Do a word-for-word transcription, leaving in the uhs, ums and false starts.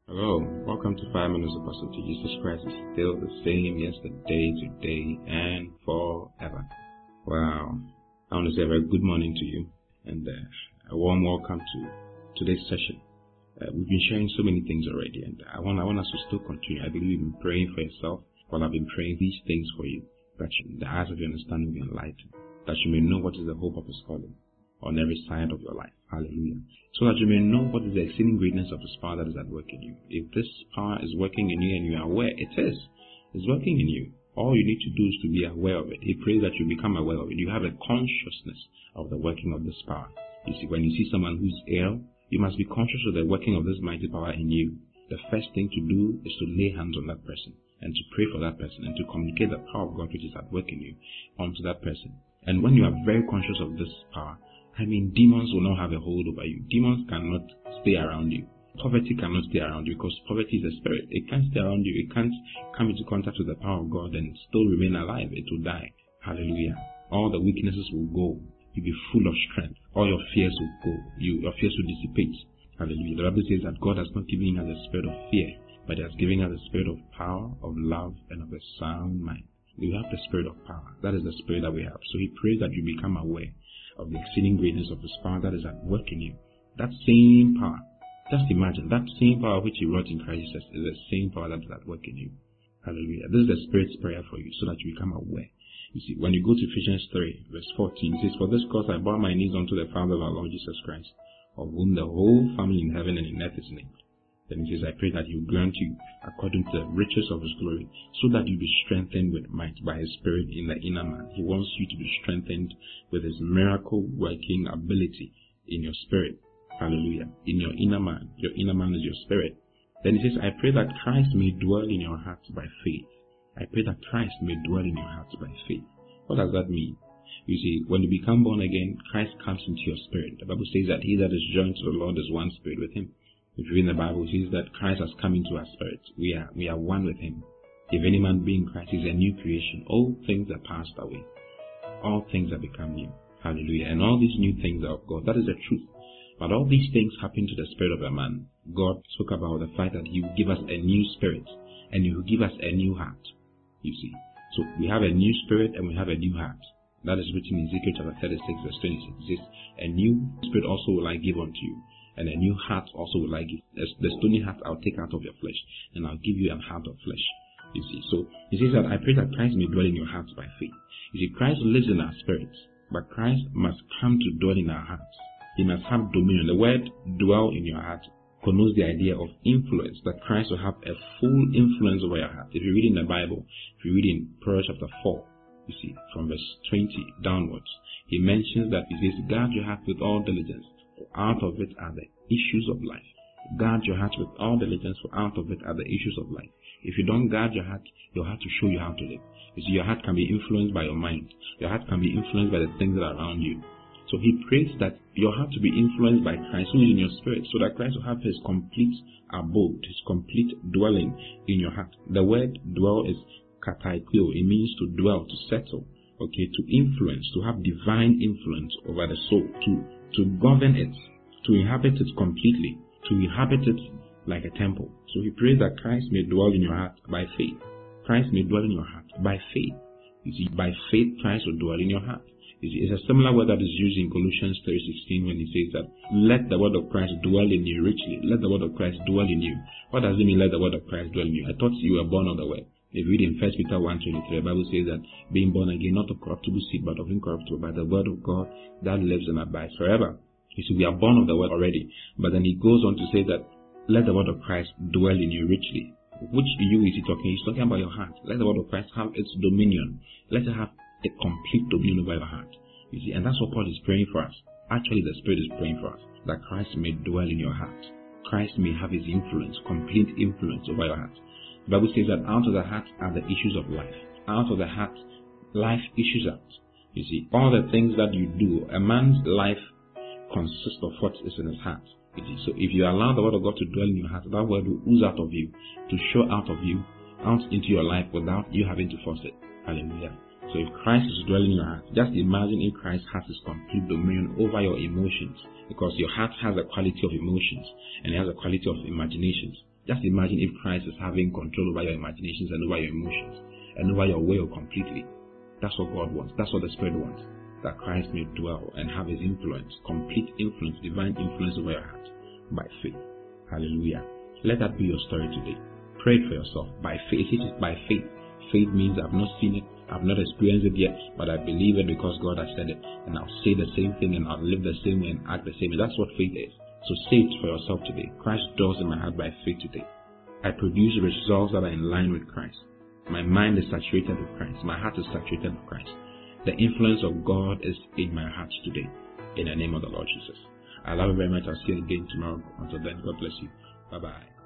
Hello, welcome to Five Minutes of Apostle. Jesus Christ is still the same yesterday, today, and forever. Wow. I want to say a very good morning to you and uh, a warm welcome to today's session. Uh, we've been sharing so many things already, and I want, I want us to still continue. I believe you've been praying for yourself while I've been praying these things for you, that you, the eyes of your understanding will be enlightened, that you may know what is the hope of His calling on every side of your life. Hallelujah. So that you may know what is the exceeding greatness of His power that is at work in you. If this power is working in you and you are aware, it is. It's working in you. All you need to do is to be aware of it. He prays that you become aware of it. You have a consciousness of the working of this power. You see, when you see someone who's ill, you must be conscious of the working of this mighty power in you. The first thing to do is to lay hands on that person and to pray for that person and to communicate the power of God which is at work in you onto that person. And when you are very conscious of this power, I mean, demons will not have a hold over you. Demons cannot stay around you. Poverty cannot stay around you because poverty is a spirit. It can't stay around you. It can't come into contact with the power of God and still remain alive. It will die. Hallelujah. All the weaknesses will go. You'll be full of strength. All your fears will go. You, your fears will dissipate. Hallelujah. The Bible says that God has not given us a spirit of fear, but He has given us a spirit of power, of love, and of a sound mind. We have the spirit of power. That is the spirit that we have. So He prays that you become aware of the exceeding greatness of His power that is at work in you. That same power, just imagine, that same power which He wrought in Christ Jesus is the same power that is at work in you. Hallelujah. This is the Spirit's prayer for you, so that you become aware. You see, when you go to Ephesians three, verse fourteen, it says, "For this cause I bow my knees unto the Father of our Lord Jesus Christ, of whom the whole family in heaven and in earth is named." Then it says, "I pray that He will grant you, according to the riches of His glory, so that you be strengthened with might by His Spirit in the inner man." He wants you to be strengthened with His miracle working ability in your spirit. Hallelujah. In your inner man. Your inner man is your spirit. Then it says, "I pray that Christ may dwell in your hearts by faith." I pray that Christ may dwell in your hearts by faith. What does that mean? You see, when you become born again, Christ comes into your spirit. The Bible says that he that is joined to the Lord is one spirit with Him. If you read the Bible, it says that Christ has come into our spirits. We are we are one with Him. If any man be in Christ, he is a new creation. All things are passed away. All things are become new. Hallelujah. And all these new things are of God. That is the truth. But all these things happen to the spirit of a man. God spoke about the fact that He will give us a new spirit and He will give us a new heart. You see. So we have a new spirit and we have a new heart. That is written in Ezekiel chapter thirty-six, verse twenty-six. It says, "A new spirit also will I give unto you, and a new heart also will I give. The stony heart I'll take out of your flesh, and I'll give you a heart of flesh." You see. So He says that I pray that Christ may dwell in your hearts by faith. You see, Christ lives in our spirits, but Christ must come to dwell in our hearts. He must have dominion. The word "dwell in your heart" connotes the idea of influence, that Christ will have a full influence over your heart. If you read in the Bible, if you read in Proverbs chapter four, you see, from verse twenty downwards, he mentions that he says, "Guard your heart with all diligence, for out of it are the issues of life." Guard your heart with all diligence, for out of it are the issues of life. If you don't guard your heart, your heart will show you how to live. You see, your heart can be influenced by your mind. Your heart can be influenced by the things that are around you. So he prays that your heart to be influenced by Christ, who is in your spirit, so that Christ will have His complete abode, His complete dwelling in your heart. The word "dwell" is kataikio. It means to dwell, to settle, okay, to influence, to have divine influence over the soul, to, to govern it, to inhabit it completely, to inhabit it like a temple. So he prays that Christ may dwell in your heart by faith. Christ may dwell in your heart by faith. You see, by faith Christ will dwell in your heart. It's a similar word that is used in Colossians three sixteen when he says that, "Let the word of Christ dwell in you richly." Let the word of Christ dwell in you. What does it mean, let the word of Christ dwell in you? I thought you were born of the word. If you read in First Peter one twenty-three, the Bible says that being born again, not of corruptible seed, but of incorruptible, by the word of God that lives and abides forever. You see, we are born of the word already. But then he goes on to say that, let the word of Christ dwell in you richly. Which you is he talking? He's talking about your heart. Let the word of Christ have its dominion. Let it have a complete dominion over your heart. You see, and that's what Paul is praying for us. Actually, the Spirit is praying for us, that Christ may dwell in your heart. Christ may have His influence, complete influence over your heart. The Bible says that out of the heart are the issues of life. Out of the heart, life issues out. You see, all the things that you do, a man's life consists of what is in his heart. You see, so if you allow the word of God to dwell in your heart, that word will ooze out of you, to show out of you, out into your life without you having to force it. Hallelujah. So if Christ is dwelling in your heart, just imagine if Christ has His complete dominion over your emotions, because your heart has a quality of emotions and it has a quality of imaginations. Just imagine if Christ is having control over your imaginations and over your emotions and over your will completely. That's what God wants. That's what the Spirit wants. That Christ may dwell and have his influence, complete influence, divine influence over your heart by faith. Hallelujah. Let that be your story today. Pray it for yourself by faith. It is by faith. Faith means I've not seen it, I've not experienced it yet, but I believe it because God has said it. And I'll say the same thing and I'll live the same way and act the same way. That's what faith is. So say it for yourself today. Christ dwells in my heart by faith today. I produce results that are in line with Christ. My mind is saturated with Christ. My heart is saturated with Christ. The influence of God is in my heart today. In the name of the Lord Jesus. I love you very much. I'll see you again tomorrow. Until then, God bless you. Bye-bye.